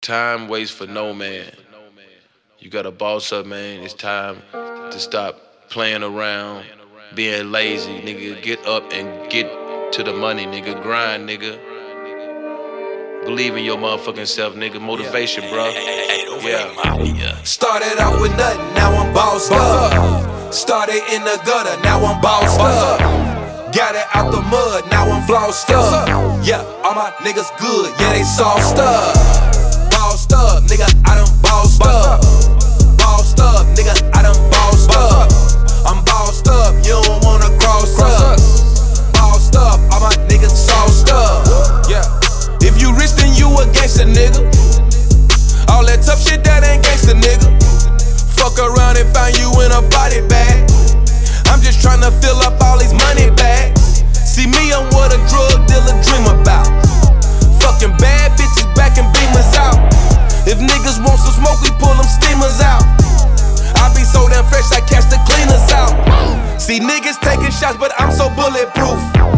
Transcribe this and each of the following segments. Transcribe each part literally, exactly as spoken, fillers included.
Time waits for no man. You gotta boss up, man. It's time to stop playing around, being lazy, nigga. Get up and get to the money, nigga. Grind, nigga. Believe in your motherfucking self, nigga. Motivation, bro. Yeah. Started off with nothing, now I'm bossed up. Started in the gutter, now I'm bossed up. Got it out the mud, now I'm flossed up. Yeah, all my niggas good, yeah, they sauced up. Bossed up, nigga, I done bossed up. Bossed up, nigga, I done bossed up. I'm bossed up, you don't wanna cross up. Bossed up, all my niggas sauced up. Yeah, if you rich then you a gangster, nigga. All that tough shit, that ain't gangster, nigga. Fuck around and find you in a body bag. I'm just tryna fill up all these money bags. See me, I'm what a drug dealer dream about. Fucking bad bitches backing beamers out. If niggas want some smoke, we pull them steamers out. I be so damn fresh, I catch the cleaners out. See niggas taking shots, but I'm so bulletproof.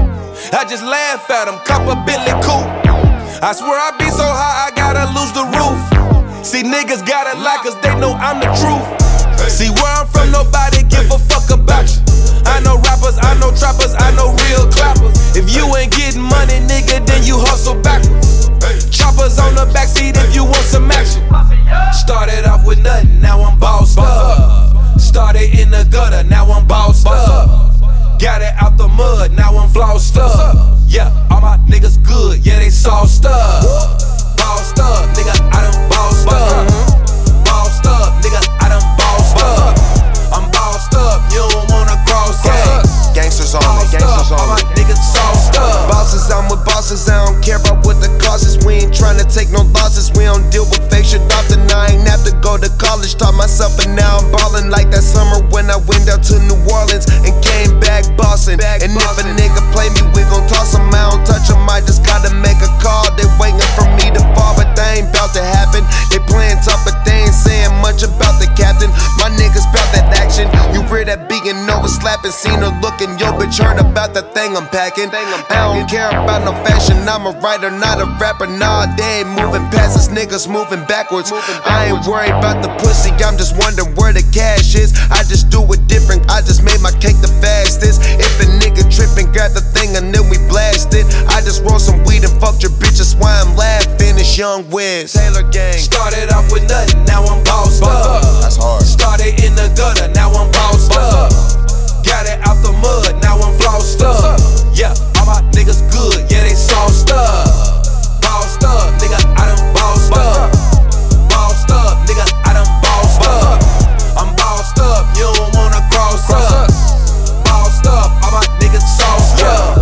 I just laugh at them, cop a Bentley coupe. I swear I be so high, I gotta lose the roof. See niggas got it like cause they know I'm the truth. See where I'm from, nobody give a fuck about you. I know rappers, I know trappers, I know real clappers. If you ain't getting money, nigga, then you hustle backwards. Choppers on the backseat if you want some action. Started off with nothing, now I'm bossed up. Started in the gutter, now I'm bossed up. Got it out the mud, now I'm flossed up. Yeah, all my niggas good, yeah, they sauced up. Bossed up, nigga, I done bossed up. Bossed up, nigga, I done bossed up. I'm bossed up, you don't wanna cross up. Gangsters only, gangsters all my only. niggas sauced up. Bosses, I'm with bosses, I don't care about what the cost is. We ain't tryna take no losses, we don't deal with fake shit often. I ain't have to go to college, taught myself and now I'm ballin'. Like that summer when I went down to New Orleans and came back bossin'. And if a nigga play me, we gon' toss him, I don't touch him. I just gotta make a call, they waiting for me to fall, but they ain't bout to happen. They playin' tough, but they ain't saying much about the captain. My niggas bout that action. You hear that beat and know it's slapping, seen her looking, yo bitch heard about that thing I'm packing. I don't care about no fashion, I'm a writer, not a rapper. Nah, they ain't moving past us, niggas moving backwards. I ain't worried about the pussy, I'm just wondering where the cash is. I just do it different, I just made my cake the fastest. If a nigga trippin', grab the thing and then we blast it. I just roll some weed and fucked your bitch, that's why I'm laughing. It's Young Wiz, Taylor Gang. Started off with nothing, now I'm bossed up. That's hard. Started in the gutter, now I'm bossed up. Got it out the mud, now I'm flossed up. Yeah, all my niggas good, yeah, they sauced up. Bossed up, nigga, I done bossed up. Bossed up, nigga, I done bossed up. I'm bossed up, you don't wanna cross up. Bossed up, all my niggas sauced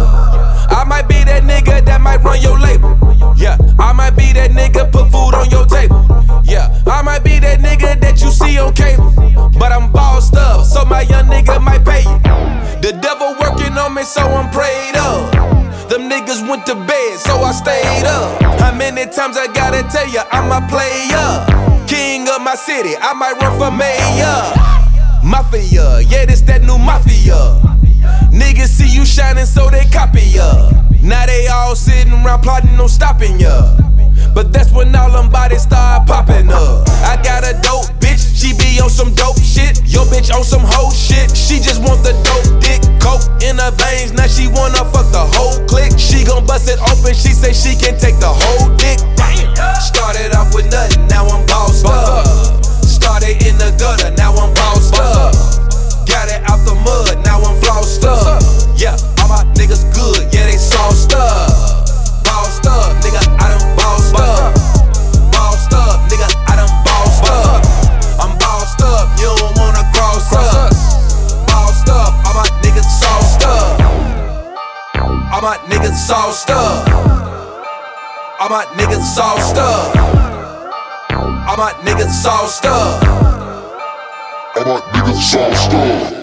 up. I might be that nigga that might run your label. Yeah, I might be that nigga put food on your table. Yeah, I might be that nigga that you see on cable. But I'm bossed up, so my young nigga might pay you. The devil working on me, so I'm prayed up. Them niggas went to bed, so I stayed up. How many times I gotta tell you I'm a player? King of my city, I might run for mayor. Mafia, yeah, this that new mafia. Niggas see you shining, so they copy ya. Now they all sitting around plotting on stopping ya. But that's when all them bodies start popping up. I got a dope bitch, she be on some dope shit. Yo bitch on some hoe shit, she just want the dope dick. Coke in her veins, now she wanna fuck the whole clique. She gon' bust it open, she say she can take the whole dick. Started off with nothing, now I'm bossed up. Started in the gutter, now I'm bossed up. Got it out the mud, now I'm flossed up. Yeah, all my niggas good, yeah, they sauced up. Bossed up, nigga, I done bossed up. Bossed up, nigga, I done bossed up. I'm bossed up, you don't wanna cross up. Bossed up, all my niggas sauced up. All my niggas sauced up. All my niggas sauced up. All my niggas sauced up. All my niggas sauced up.